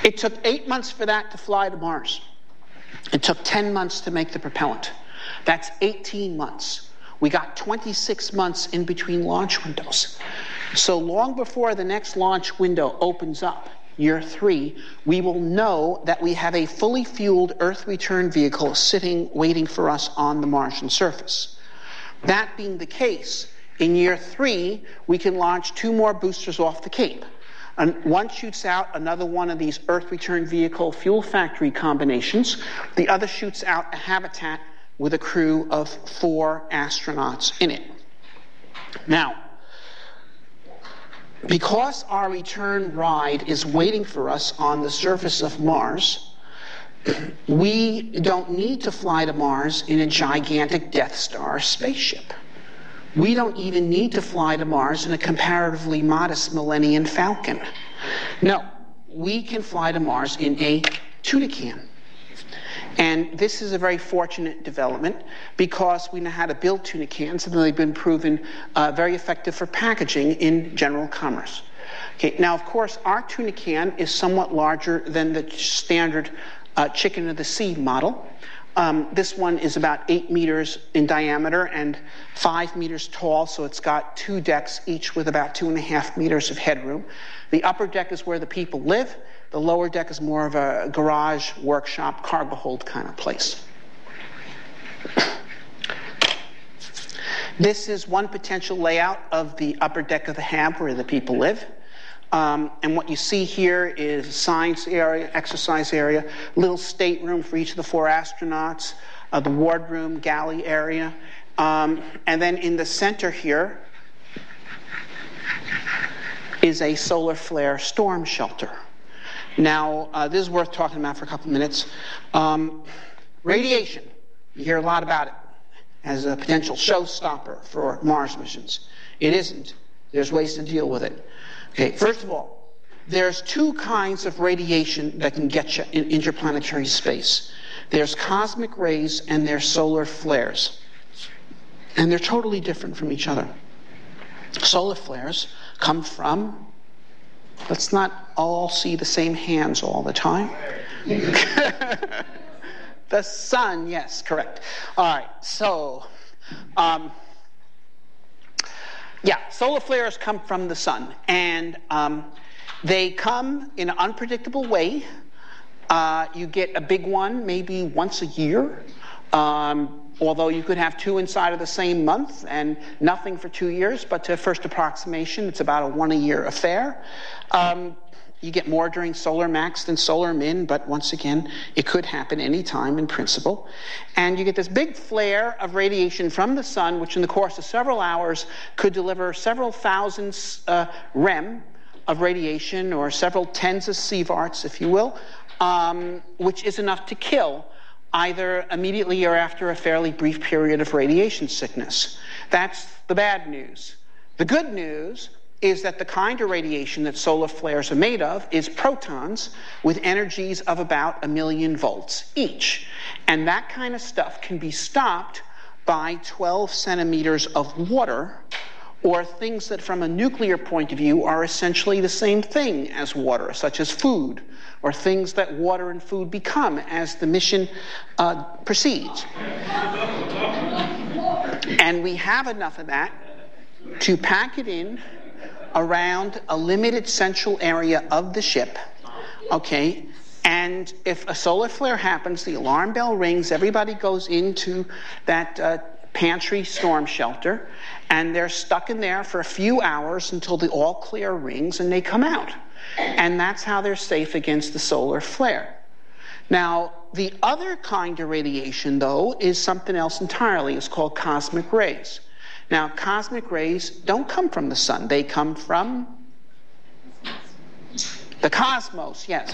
It took 8 months for that to fly to Mars. It took 10 months to make the propellant. That's 18 months. We got 26 months in between launch windows. So long before the next launch window opens up, year 3, we will know that we have a fully fueled Earth return vehicle sitting waiting for us on the Martian surface. That being the case, in year 3, we can launch 2 more boosters off the Cape. And one shoots out another one of these Earth return vehicle fuel factory combinations. The other shoots out a habitat with a crew of 4 astronauts in it. Now, because our return ride is waiting for us on the surface of Mars, we don't need to fly to Mars in a gigantic Death Star spaceship. We don't even need to fly to Mars in a comparatively modest Millennium Falcon. No, we can fly to Mars in a tuna can. And this is a very fortunate development because we know how to build tuna cans, and they've been proven very effective for packaging in general commerce. Okay, now, of course, our tuna can is somewhat larger than the standard chicken of the sea model. This one is about 8 meters in diameter and 5 meters tall, so it's got 2 decks, each with about 2.5 meters of headroom. The upper deck is where the people live. The lower deck is more of a garage, workshop, cargo hold kind of place. This is one potential layout of the upper deck of the Hab where the people live. And what you see here is a science area, exercise area, little stateroom for each of the 4 astronauts, the wardroom, galley area. And then in the center here is a solar flare storm shelter. Now, this is worth talking about for a couple minutes. Radiation, you hear a lot about it as a potential showstopper for Mars missions. It isn't. There's ways to deal with it. Okay, first of all, there's 2 kinds of radiation that can get you in interplanetary space. There's cosmic rays and there's solar flares. And they're totally different from each other. Solar flares come from, let's not all see the same hands all the time. The sun, yes, correct. All right, so, solar flares come from the sun, and they come in an unpredictable way. You get a big one maybe once a year, although you could have 2 inside of the same month and nothing for 2 years, but to first approximation, it's about a 1-a-year affair. You get more during solar max than solar min, but once again, it could happen any time in principle. And you get this big flare of radiation from the sun, which in the course of several hours could deliver several thousand rem of radiation, or several tens of sieverts, if you will, which is enough to kill either immediately or after a fairly brief period of radiation sickness. That's the bad news. The good news is that the kind of radiation that solar flares are made of is protons with energies of about 1,000,000 volts each. And that kind of stuff can be stopped by 12 centimeters of water, or things that from a nuclear point of view are essentially the same thing as water, such as food, or things that water and food become as the mission proceeds. And we have enough of that to pack it in around a limited central area of the ship, okay? And if a solar flare happens, the alarm bell rings, everybody goes into that pantry storm shelter, and they're stuck in there for a few hours until the all clear rings and they come out. And that's how they're safe against the solar flare. Now, the other kind of radiation, though, is something else entirely. It's called cosmic rays. Now, cosmic rays don't come from the sun. They come from the cosmos, yes.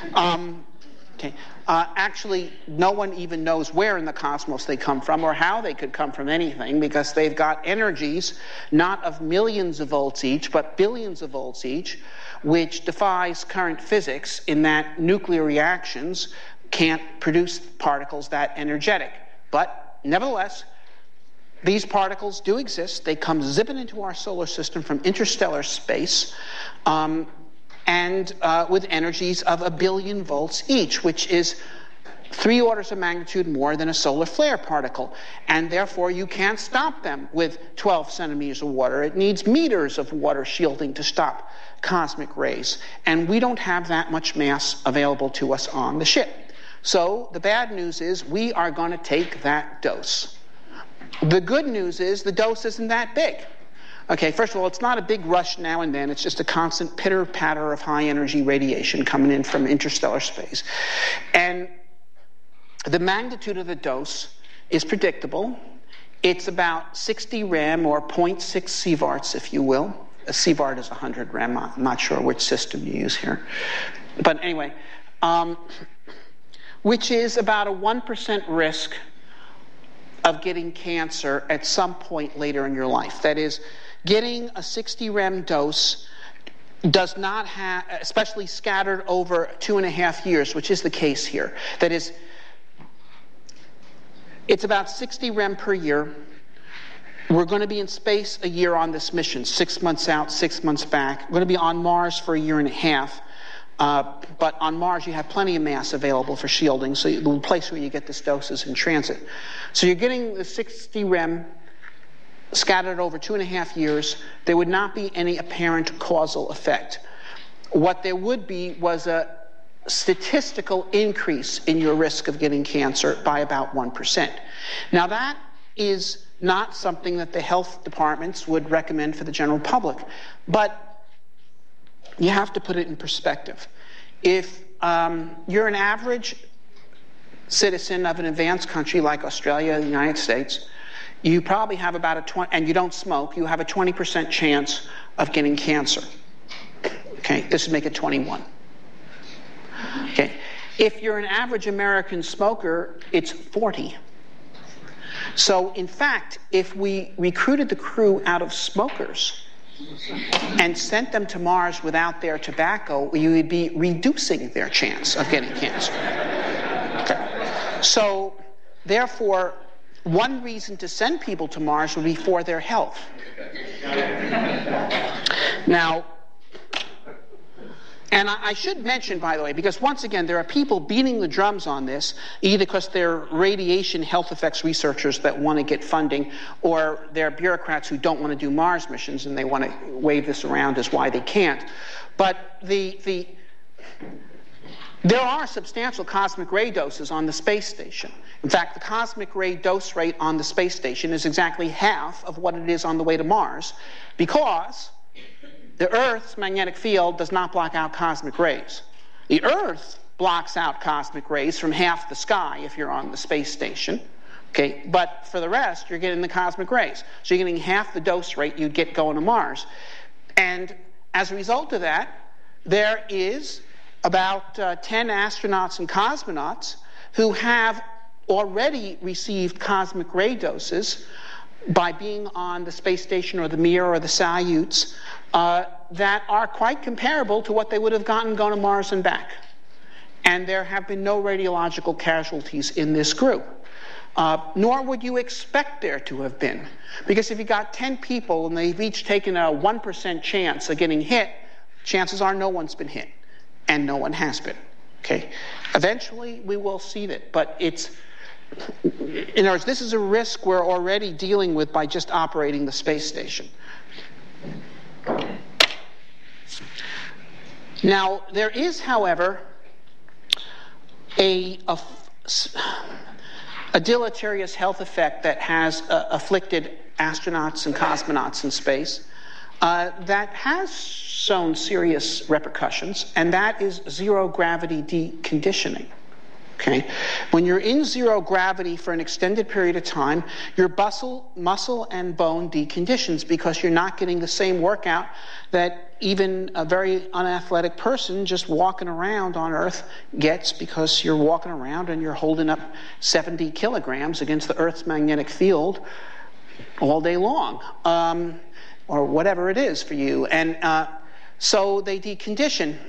Actually, no one even knows where in the cosmos they come from or how they could come from anything, because they've got energies not of millions of volts each, but billions of volts each, which defies current physics in that nuclear reactions can't produce particles that energetic. But nevertheless, these particles do exist. They come zipping into our solar system from interstellar space. and with energies of 1 billion volts each, which is 3 orders of magnitude more than a solar flare particle. And therefore, you can't stop them with 12 centimeters of water. It needs meters of water shielding to stop cosmic rays. And we don't have that much mass available to us on the ship. So the bad news is we are going to take that dose. The good news is the dose isn't that big. Okay, first of all, it's not a big rush now and then. It's just a constant pitter-patter of high-energy radiation coming in from interstellar space. And the magnitude of the dose is predictable. It's about 60 rem, or 0.6 sieverts, if you will. A sievert is 100 rem. I'm not sure which system you use here. But anyway, which is about a 1% risk of getting cancer at some point later in your life. That is, getting a 60 rem dose does not have, especially scattered over 2.5 years, which is the case here. That is, it's about 60 rem per year. We're going to be in space a year on this mission, 6 months out, 6 months back. We're going to be on Mars for a year and a half. But on Mars, you have plenty of mass available for shielding, so the place where you get this dose is in transit. So you're getting the 60 rem scattered over 2.5 years. There would not be any apparent causal effect. What there would be was a statistical increase in your risk of getting cancer by about 1%. Now that is not something that the health departments would recommend for the general public, but you have to put it in perspective. If you're an average citizen of an advanced country like Australia, the United States, you probably have about a 20, and you don't smoke, you have a 20% chance of getting cancer. Okay, this would make it 21. Okay, if you're an average American smoker, it's 40. So, in fact, if we recruited the crew out of smokers and sent them to Mars without their tobacco, you would be reducing their chance of getting cancer. Okay. So, therefore, one reason to send people to Mars would be for their health. Now, and I should mention, by the way, because once again, there are people beating the drums on this, either because they're radiation health effects researchers that want to get funding, or they're bureaucrats who don't want to do Mars missions and they want to wave this around as why they can't. But there are substantial cosmic ray doses on the space station. In fact, the cosmic ray dose rate on the space station is exactly half of what it is on the way to Mars, because the Earth's magnetic field does not block out cosmic rays. The Earth blocks out cosmic rays from half the sky if you're on the space station. Okay, but for the rest, you're getting the cosmic rays. So you're getting half the dose rate you'd get going to Mars. And as a result of that, there is about 10 astronauts and cosmonauts who have already received cosmic ray doses by being on the space station or the Mir or the Soyuz that are quite comparable to what they would have gotten going to Mars and back. And there have been no radiological casualties in this group. Nor would you expect there to have been. Because if you got 10 people and they've each taken a 1% chance of getting hit, chances are no one's been hit. And no one has been. Okay? Eventually, we will see that. But it's, in other words, this is a risk we're already dealing with by just operating the space station. Now, there is, however, a deleterious health effect that has afflicted astronauts and cosmonauts in space that has shown serious repercussions, and that is zero gravity deconditioning. Okay? When you're in zero gravity for an extended period of time, your muscle and bone deconditions because you're not getting the same workout that even a very unathletic person just walking around on Earth gets, because you're walking around and you're holding up 70 kilograms against the Earth's magnetic field all day long, or whatever it is for you. And so they decondition.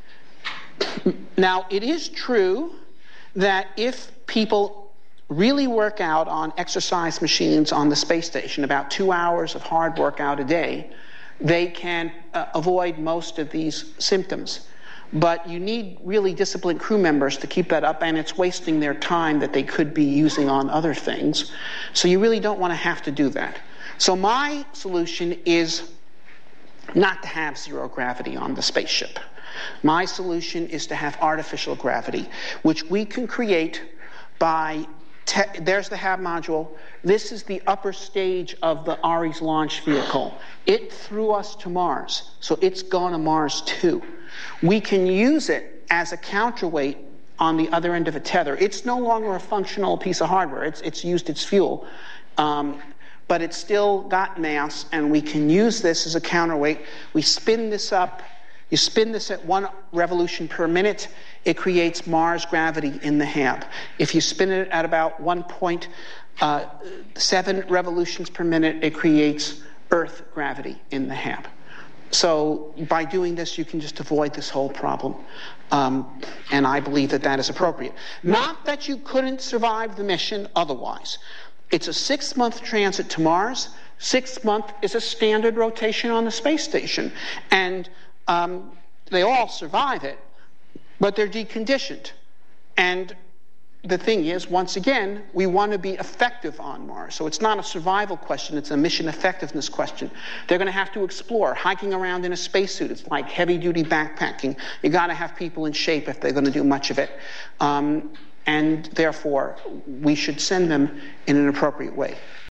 Now, it is true that if people really work out on exercise machines on the space station, about 2 hours of hard workout a day, they can avoid most of these symptoms. But you need really disciplined crew members to keep that up, and it's wasting their time that they could be using on other things. So you really don't want to have to do that. So my solution is not to have zero gravity on the spaceship. My solution is to have artificial gravity, which we can create by, there's the HAB module. This is the upper stage of the Ares launch vehicle. It threw us to Mars, so it's gone to Mars too. We can use it as a counterweight on the other end of a tether. It's no longer a functional piece of hardware. It's used its fuel. But it's still got mass, and we can use this as a counterweight. We spin this up. You spin this at 1 revolution per minute, it creates Mars gravity in the HAB. If you spin it at about 1.7 revolutions per minute, it creates Earth gravity in the HAB. So by doing this, you can just avoid this whole problem. And I believe that that is appropriate. Not that you couldn't survive the mission otherwise. It's a 6-month transit to Mars. 6 months is a standard rotation on the space station. And they all survive it, but they're deconditioned. And the thing is, once again, we want to be effective on Mars. So it's not a survival question, it's a mission effectiveness question. They're going to have to explore. Hiking around in a spacesuit, it's like heavy-duty backpacking. You got to have people in shape if they're going to do much of it. And therefore, we should send them in an appropriate way.